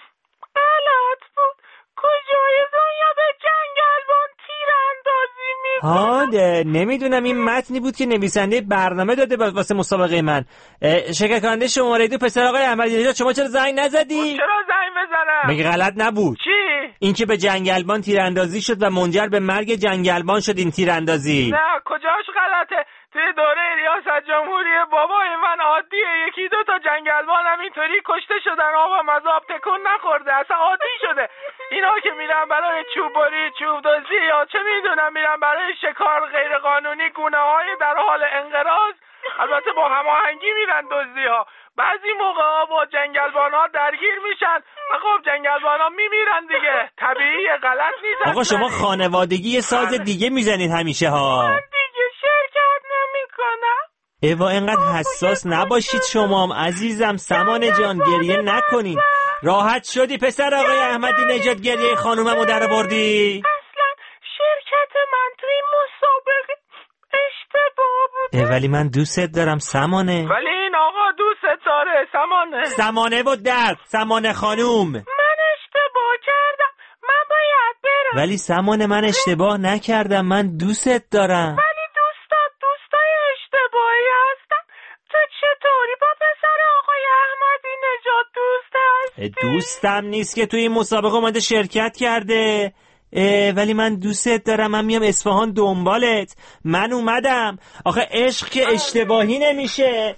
غلط بود. کجای دنیا به جنگلبان تیراندازی میکنه؟ نمیدونم این متنی بود که نویسنده برنامه داده واسه مسابقه من. شرکت کننده شماره 2 پسر آقای احمدی نژاد شما چرا زنگ نزدی؟ چرا زنگ بزنم؟ مگه غلط نبود؟ چی؟ اینکه به جنگلبان تیراندازی شد و منجر به مرگ جنگلبان شد این تیراندازی. نه کجاش غلطه؟ توی دوره ریاست جمهوری بابای من عادیه یکی دو تا جنگلبان هم اینطوری کشته شدن آبم از آب تکون نخورده اصلا عادی شده. اینا که میرن برای چوب بری چوب دزدی یا چه میدونم میرن برای شکار غیر قانونی گونه های در حال انقراض البته با هماهنگی میرن دزدی ها. بعضی موقع ها با جنگلبان ها درگیر میشن و خب جنگلبان ها میمیرن دیگه. طبیعیه غلط نیست. آقا شما خانوادگی یه ساز دیگه میزنید همیشه ها. من دیگه شرکت نمیکنم. ایوا اینقدر حساس نباشید شما عزیزم. سمان جان گریه نکنید. راحت شدی پسر آقای احمدی نژاد گریه خانوممو در بردی؟ اصلا شرکت من توی مسابقه اشتباه بوده. ولی من دوست دارم سمانه. ولی این آقا دوست داره سمانه و درد سمانه خانوم. من اشتباه کردم من باید برم. ولی سمانه من اشتباه نکردم من دوست دارم. ولی دوستای اشتباهی هستن. تو چطوری با پسر آقای احمدی نژاد دوست هستی؟ دوستم نیست که توی این مسابقه اومده شرکت کرده. ولی من دوست دارم. من میام اصفهان دنبالت. من اومدم. آخه عشق که اشتباهی نمیشه.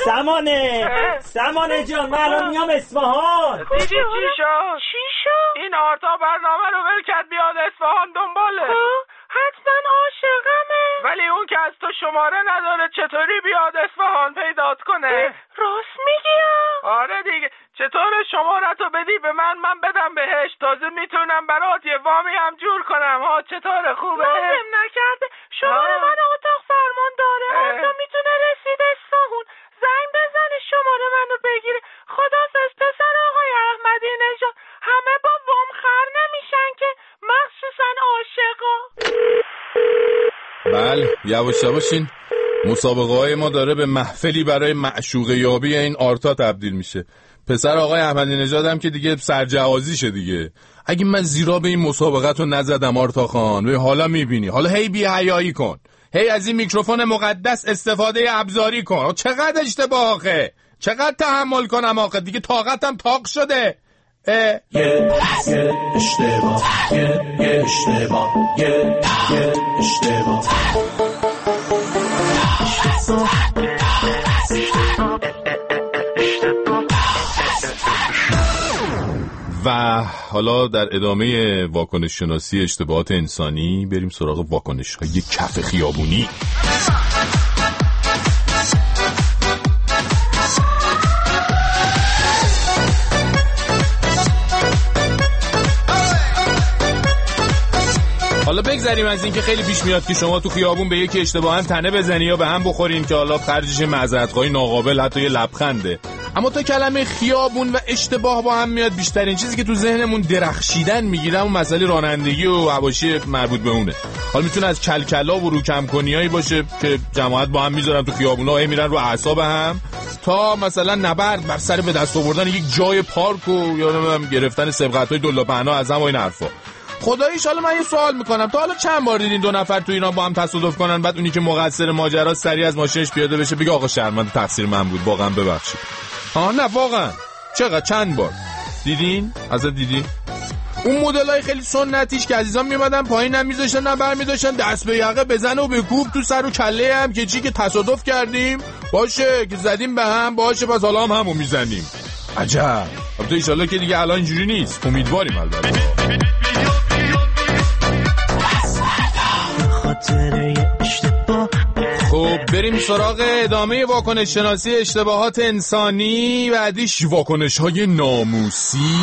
سمانه جان من الان میام اصفهان. دیدی چی شد؟ این آرتا برنامه رو ول کرد بیاد اصفهان دنباله. حتما عاشقمه. ولی اون که از تو شماره نداره چطوری بیاد اصفهان پیدات کنه؟ راست میگی؟ آره دیگه. چطور شمارتو بدی به من بدم بهش تازه میتونم برات یه وامی هم جور کنم ها. چطور خوبه؟ لازم نکرده. شماره من اتاق فرمان داره. آرتا میتونه رسید اصفهان زنگ بزنه شماره منو بگیره. خدافظ پسر آقای احمدی نژاد. همه با وام خر نمیشن که مخصوصا عاشقا. بله یواش یواشین مسابقه های ما داره به محفلی برای معشوقه یابی این آرتا تبدیل میشه. پسر آقای احمدی نژاد هم که دیگه سرجوازیشه دیگه. اگه من زیرا به این مسابقه رو نزدم آرتا خان حالا میبینی. حالا هی بی حیایی کن. هی از این میکروفون مقدس استفاده ابزاری کن. چقدر اشتباه آخه. چقدر تحمل کنم آخه. دیگه طاقتم طاق شده. یه اشتباه و حالا در ادامه واکنش شناسی اشتباهات انسانی بریم سراغ واکنش های کف خیابونی. حالا بگذاریم از این که خیلی پیش میاد که شما تو خیابون به یکی اشتباهاً تنه بزنی یا به هم بخورین که حالا خرجش معذرت‌خواهی ناقابل حتی یه لبخنده. اما تا کلمه خیابون و اشتباه با هم میاد بیشترین چیزی که تو ذهنمون درخشیدن میگیره اون مسئله رانندگی و حواشی مربوط به اونه. حالا میتونه از کلکلا و روکم کنیایی باشه که جماعت با هم میذارن تو خیابونا میرن رو اعصاب هم تا مثلا نبرد بر سر به دست آوردن یک جای پارک و یا نمیدونم گرفتن سبقت‌های دلابنا از هم و این حرفا. خداییش حالا من یه سوال میکنم، تا حالا چند بار دیدین 2 نفر تو ایران با هم تصادف کنن بعد اونی که مقصر ماجرا سریع از ماشینش پیاده بشه بگه آقا شرمنده تقصیر من بود واقعا ببخشید؟ نه واقعا چقدر چند بار دیدین؟ ازت دیدین؟ اون مدلای خیلی سنتیش که عزیزان میومدن پایین نمیذاشتن نه برمی‌داشتن دست به یقه بزنه و بکوب تو سر و کله هم که چی که تصادف کردیم باشه که زدیم به هم باشه پس حالا هم همو میزنیم. عجب. البته ان شاءالله که دیگه الان اینجوری نیست، امیدواریم البته. خب بریم سراغ ادامه واکنش شناسی اشتباهات انسانی. بعدیش واکنش های ناموسی.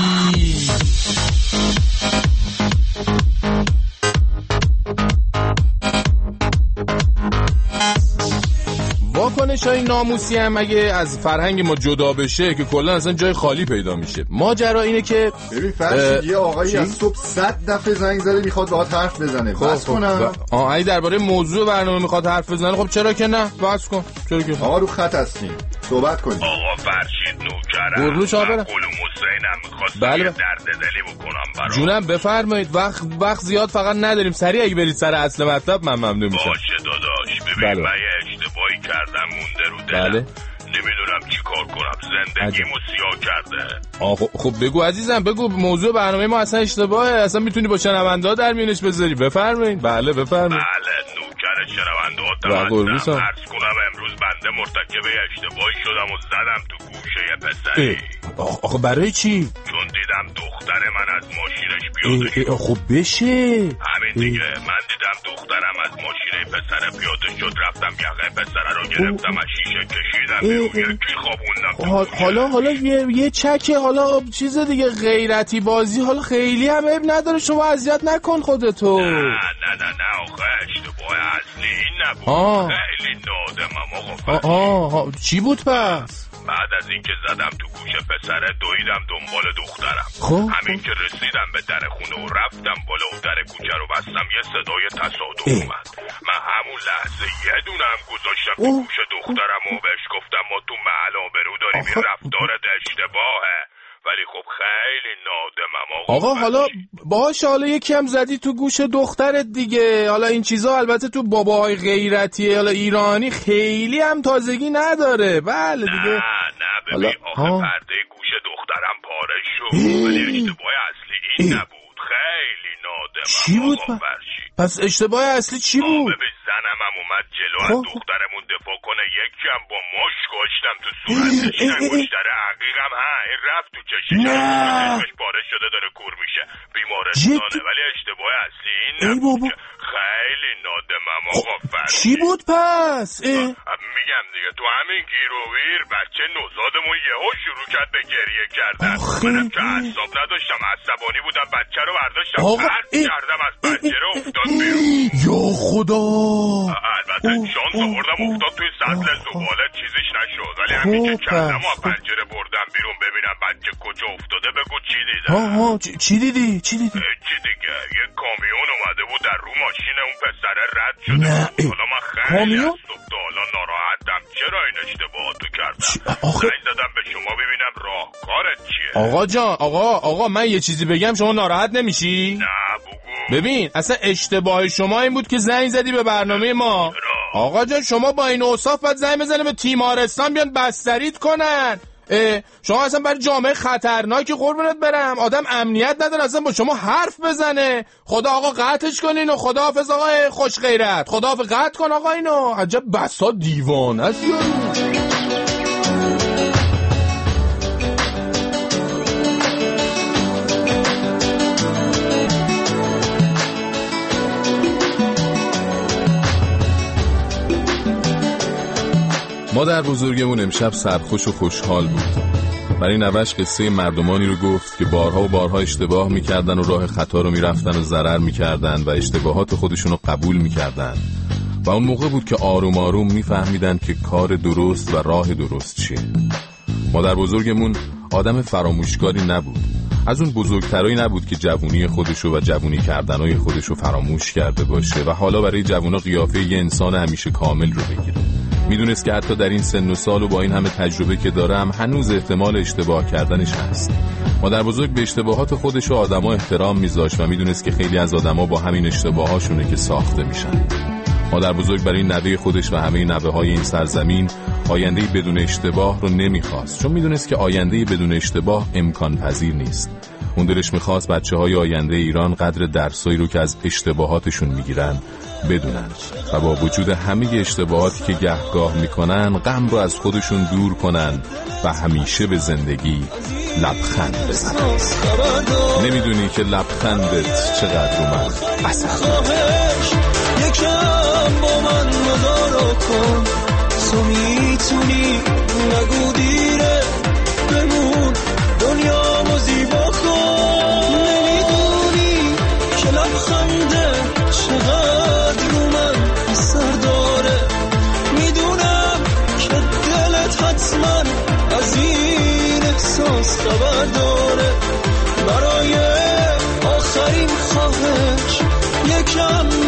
واکنش‌های ناموسی هم اگه از فرهنگ ما جدا بشه که کلا اصلا جای خالی پیدا میشه. ماجرا اینه که ببین فرض یه آقایی از صبح 100 دفعه زنگ زده میخواد باهات حرف بزنه. بس کنم. اگه درباره موضوع برنامه میخواد حرف بزنه خب چرا که نه؟ بس کن. چرا که آقا رو خط هستین. صحبت کنید. آقا فرشید نوکرم. قربون شما برم. قلم حسینم می‌خواستم بله درد دلی بکنم برام. جونم بفرمایید. وقت زیاد فقط نداریم. سریع اگه برید سر اصل مطلب من ممنون میشم. باشه داداش. ببین من یه اشتباهی کردم مونده رو دلم. بله. نمیدونم چی کار کنم، زندگیمو سیاه کرده. خب بگو عزیزم بگو، موضوع برنامه ما اصلا اشتباهه، اصلا میتونی با شنونده در میونش بذاری. بفرمایید. بله بفرمایید. بله نوکر شنونده هستم. عرض کنم امروز بنده مرتکب اشتباهی شدم و زدم تو گوشه پسری. آخه برای چی؟ چون دیدم دختر من از ماشینش پیاده شد. خب بشه همین دیگه. من دیدم دخترم از ماشین پسر پیاده شد، رفتم یقه پسر رو گرفتم از شیشه کشیدم یکی خوابوندم. حالا یه چکه، حالا چیز دیگه غیرتی بازی، حالا خیلی هم عیب نداره، شما اذیت نکن خودتو. نه آخه اشتباه اصلی این نبود. خیلی نادمم آقا. چی بود پس؟ بعد از اینکه زدم تو گوش پسره دویدم دنبال دخترم. همین که رسیدم به در خونه و رفتم بالا و در کوچه رو بستم یه صدای تصادف اومد. من همون لحظه یه دونم گذاشتم تو گوش دخترم و بهش گفتم ما تو محل آبرو داریم، این رفتارت اشتباهه. ولی خب خیلی نادمم آقا. حالا باشه، حالا یکی هم زدی تو گوش دخترت دیگه. حالا این چیزا البته تو باباهای غیرتی حالا ایرانی خیلی هم تازگی نداره. بله دیگه. نه ببین آخه پرده گوش دخترم پاره شد ولی اشتباه اصلی این نبود. خیلی نادمم. چی بود پس اشتباه اصلی چی بود؟ ببین زنم هم اومد جلو از دخترمون دفاع کنه، یکم با مش کشتم تو صورتش. مشتره عقیقم این رفت تو چشمش پاره شده داره کور میشه، بیمارستانه. ولی اشتباه اصلی این نبود. خیلی نادمم آقا. چی بود پس؟ میگم دیگه تو همین گیر و ویر بچه نوزادمون یهو شروع کرد به گریه کردن. منم که اعصاب نداشتم، عصبانی بودم، بچه رو برداشتم پرت کردم از پنجره افتاد بیرون. یا خدا. البته شانس آوردم افتاد توی سطل زباله، چیزیش نشد. ولی همین که کردم و پنجره بردم بیرون ببینم بچه کجا افتاده. بگو چی دیدم؟ چی دیدی؟ چی دیگه؟ یه کامیون اومده بود در رو ماشین اون پسره رد شده. حالا من خیلی از صبح تا حالا ناراحتم. چرا این اشتباهاتو کردم؟ زنگ زدم به شما ببینم راهکارت چیه. آقا جان آقا من یه چیزی بگم شما ناراحت نمیشی؟ نه بگو. ببین اصلا اشتباه شما این بود که زنگ زدی به برنامه ما. آقا جان شما با این اوصاف باید زنگ بزنی به تیمارستان بیان بستریت کنن. شما اصلا برای جامعه خطرناکی قربونت برم. آدم امنیت نداره اصلا با شما حرف بزنه. خدا آقا قطعش کنین و خداحافظ آقای خوش غیرت. خداحافظ قطع کن آقا اینو. عجب بسا دیوانه است یارو. مادر بزرگمون امشب سرخوش و خوشحال بود. برای نوش قصه مردمانی رو گفت که بارها و بارها اشتباه میکردن و راه خطا رو میرفتن و ضرر میکردن و اشتباهات خودشون رو قبول میکردن و اون موقع بود که آروم آروم میفهمیدن که کار درست و راه درست چیه. مادر بزرگمون آدم فراموشکاری نبود. از اون بزرگترایی نبود که جوونی خودشو و جوونی کردنای خودشو فراموش کرده باشه و حالا برای جوونا قیافه یه انسان همیشه کامل رو بگیره. میدونست که حتی در این سن و سال و با این همه تجربه که دارم هنوز احتمال اشتباه کردنش هست. مادر بزرگ به اشتباهات خودش و آدما احترام میذاشت و میدونست که خیلی از آدما با همین اشتباهاشونه که ساخته میشن. مادر بزرگ برای نوه خودش و همه نوه‌های این سرزمین آینده‌ای بدون اشتباه رو نمیخواست، چون میدونست که آینده‌ای بدون اشتباه امکان پذیر نیست. اون دلش میخواست بچه‌های آینده ایران قدر درسایی رو که از اشتباهاتشون میگیرن بدونن و با وجود همه اشتباهاتی که گهگاه میکنن غم رو از خودشون دور کنن و همیشه به زندگی لبخند بزنن. نمیدونی که لبخندت چقدر اومد اثر یکم با من مدارا کن، تو میتونی نگو دیره، بمون دنیا مو زیبا کن. نمیدونی که لبخنده چقدر رو من اثر داره، میدونم که دلت حتما از این احساس خبر داره. برای آخرین خواهش یکم